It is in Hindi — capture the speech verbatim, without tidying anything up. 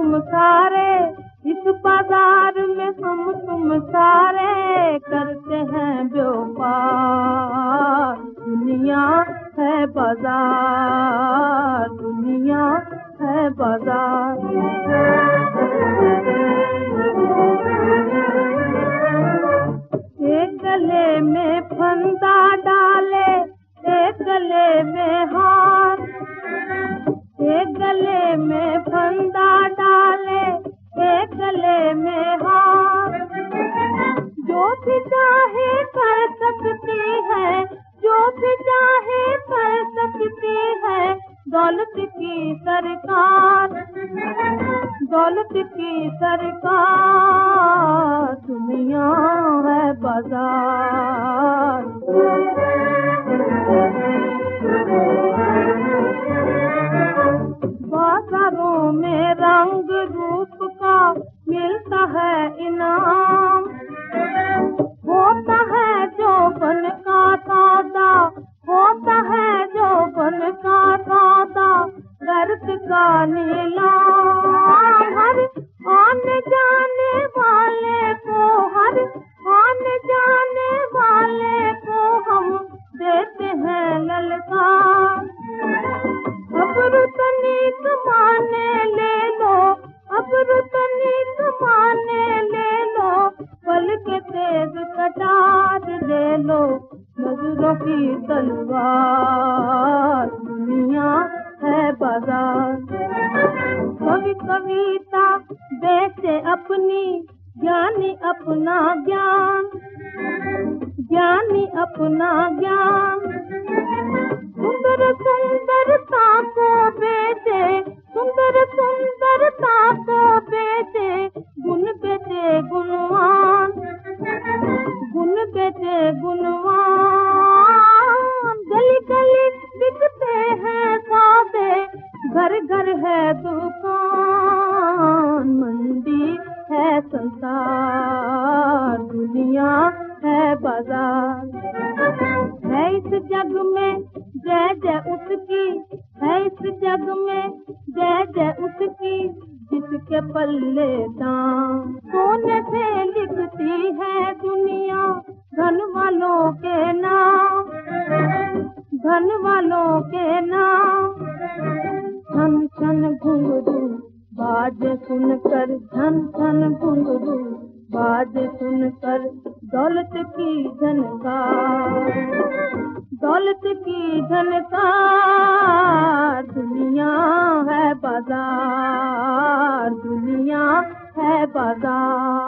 तुम सारे, इस बाजार में हम तुम सारे करते हैं व्यापार। दुनिया है बाजार, दुनिया है बाजार। एक गले में फंदा डाले, एक गले में हार, एक गले में फंदा डाले, एक गले में हार। जो भी चाहे कर सकती है, जो भी चाहे कर सकती है, दौलत की सरकार, दौलत की सरकार। दुनिया है बाजार। बाजारों में रंग रूप का मिलता है इनाम, होता है जोबन का सौदा, होता है जोबन का सौदा, गर्द का नीलाम। हर आने जाने वाले को, हर आने जाने वाले को हम देते हैं ललकार। अब रुतनीक माने ले लो, अब रुतनीक माने ले लो, पल के तेज कटार ले लो, नजरों की तलवार। दुनिया है बाजार। कवि कविता बेचे अपनी, ज्ञानी अपना ज्ञान, ज्ञानी अपना ज्ञान। सुंदर सुंदरता को बेचे, सुंदर सुंदरता को बेचे, गुण बेचे गुणवान, गुण बेचे गुणवान। गली गली बिकते हैं सौदे, घर घर है दुकान, मंडी है संसार। दुनिया है बाजार। है इस जग में जय जय उसकी, है इस जग में जय जय उसकी, जिसके पल्ले दाम। सोने से लिखती है दुनिया धन वालों के नाम, धन वालों के नाम। छन छन घुंघरू बाजे सुनकर, छन छन घुंघरू बाजे सुनकर, दौलत की झनकार, दौलत की झनकार। दुनिया है बाजार, दुनिया है बाजार।